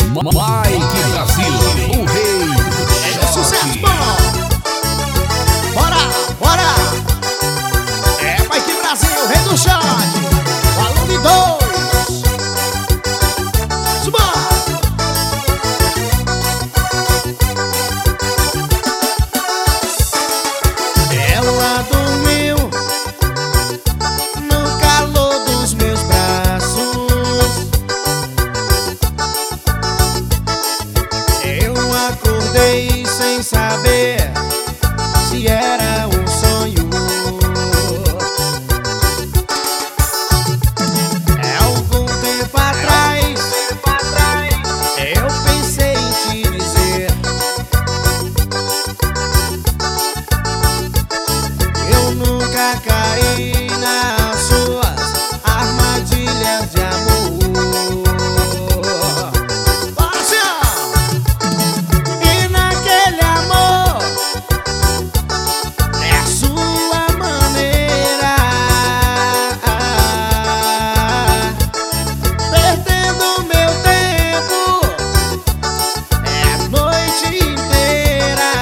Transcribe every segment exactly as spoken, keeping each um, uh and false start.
Mike Brasil, o rei do É sucesso bom! Bora, bora! É Mike Brasil, o rei do shot! Volume dois! Suba! Ela dormiu no calor dos meus braços. Eu acordei sem saber se era um sonho. É algum tempo atrás eu pensei em te dizer: eu nunca caí nas suas armadilhas de amor. Paixão! E naquele amor é a sua maneira, perdendo meu tempo é a noite inteira.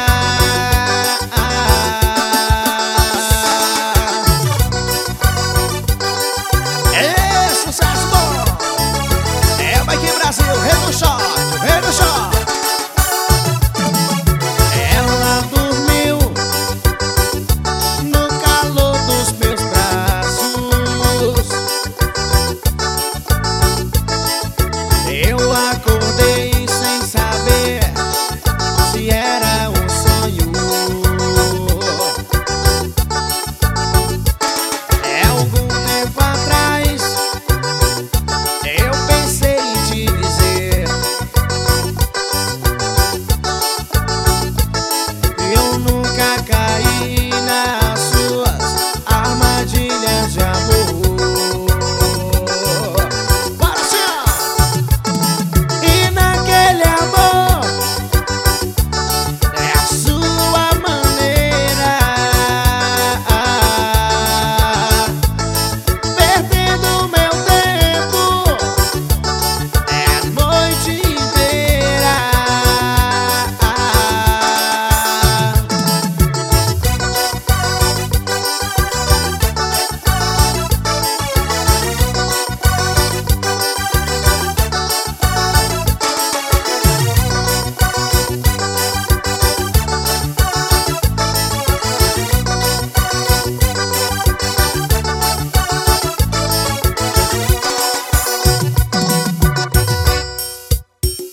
É sucesso bom! É o Mike Brasil, rei do shot!